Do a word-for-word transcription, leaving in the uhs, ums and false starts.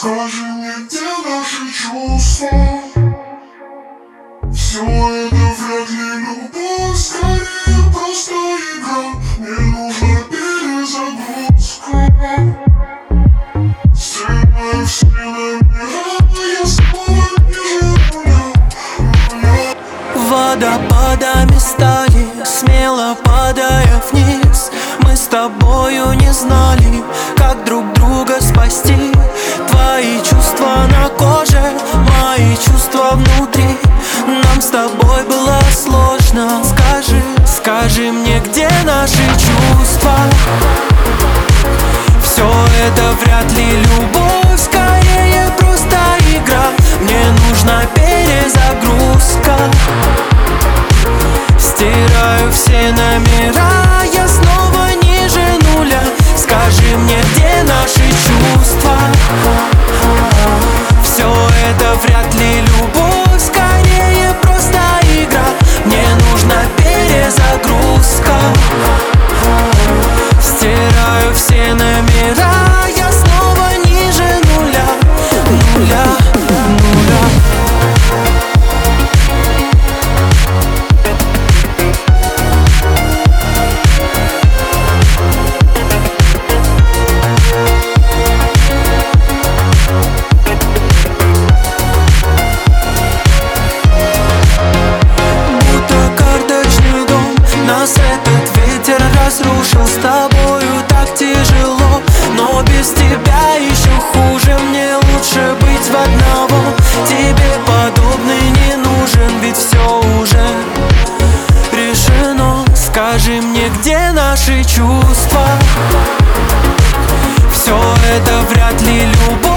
Скажи мне, где наши чувства? Все это вряд ли любовь, скорее просто игра. Мне нужна перезагрузка. Стираю все номера, я снова ниже нуля. Водопадами стали, смело падая вниз. Мы с тобою не знали, как друг друга спасти. Твои чувства на коже, мои чувства внутри. Нам с тобой было сложно. Скажи, скажи мне, где наши чувства? Все это вряд ли любовь, скорее просто игра. Мне нужна перезагрузка. Стираю все номера, я снова ниже нуля. Скажи мне, где наши чувства? Все это вряд ли любовь, скорее просто игра. Мне нужна перезагрузка. Стираю все номера, я снова ниже нуля. Нуля, нуля. Нас этот ветер разрушил, с тобою так тяжело. Но без тебя еще хуже, мне лучше быть в одного. Тебе подобный не нужен, ведь все уже решено. Скажи мне, где наши чувства? Все это вряд ли любовь.